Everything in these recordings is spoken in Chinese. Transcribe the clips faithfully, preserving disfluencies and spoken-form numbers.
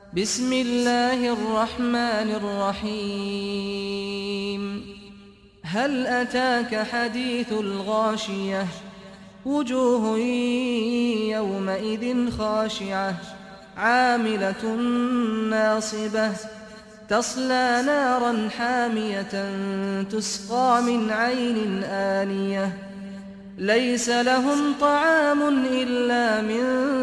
بسم الله الرحمن الرحيم هل أتاك حديث الغاشية وجوه يومئذ خاشعة عاملة ناصبة تصلى نارا حامية تسقى من عين آنية ليس لهم طعام إلا من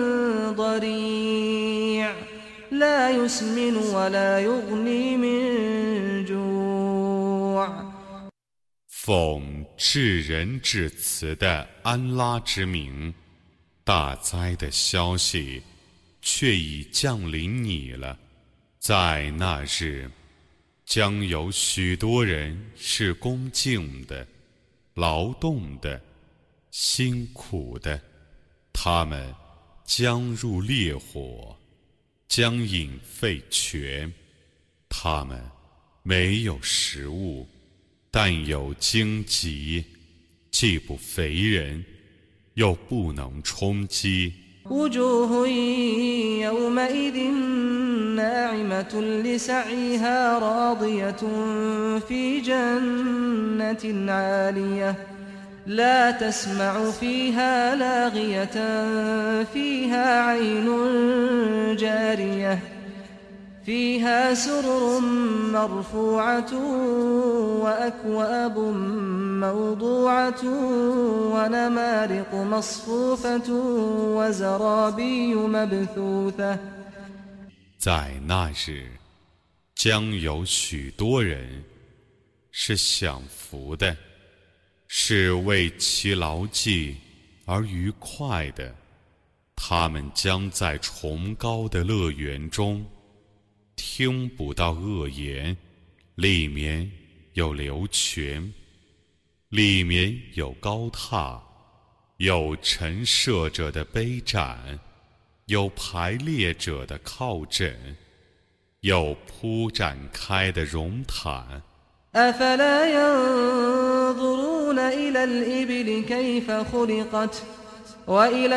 ضريع لا يسمن ولا يغني من جوع 奉至仁至慈的安拉之名，大灾的消息却已降临你了。在那日，将有许多人是恭敬的、劳动的、辛苦的，他们将入烈火，将饮沸泉，他们没有食物，但有荆棘，既不肥人，又不能充饥。 وجوه يومئذ ناعمة لسعيها راضية في جنة عالية لا تسمع فيها لاغية فيها عين جارية فيها سرر مرفوعة وأكواب موضوعة ونمارق مصفوفة وزرابي مبثوثة 在那日，将有许多人是享福的，是为其劳绩而愉快的。他们将在崇高的乐园中听不到恶言，里面有流泉，里面有高榻，有陈设者的杯盏，有排列者的靠枕，有铺展开的绒毯。 أفلا ينظرون إلى الإبل كيف خلقت وإلى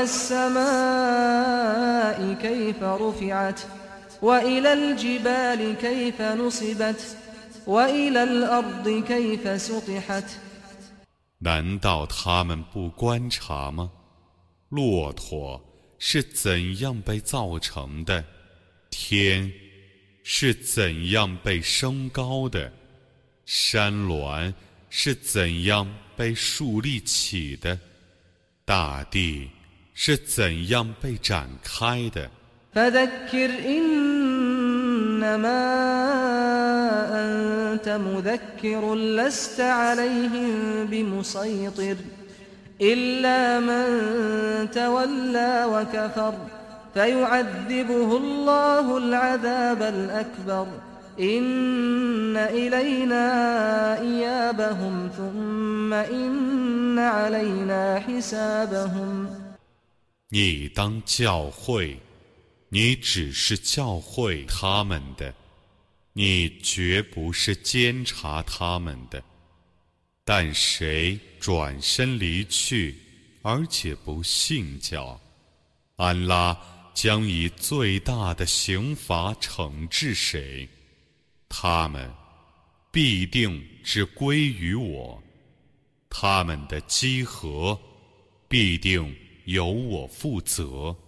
السماء كيف رفعت وإلى الجبال كيف نصبت وإلى الأرض كيف سطحت 难道他们不观察吗？骆驼是怎样被造成的？天是怎样被升高的？山峦是怎样被竖立起的？大地是怎样被展开的 فذكر إنما أنت مذكر لست عليهم بمسيطر إلا من تولى وكفر فيعذبه الله العذاب الأكبر إن إلينا إيابهم ثم إن علينا حسابهم 你当教诲，你只是教诲他们的，你绝不是监察他们的。但谁转身离去，而且不信教，安拉将以最大的刑罚惩治谁，他们必定只归于我，他们的积禾必定由我负责。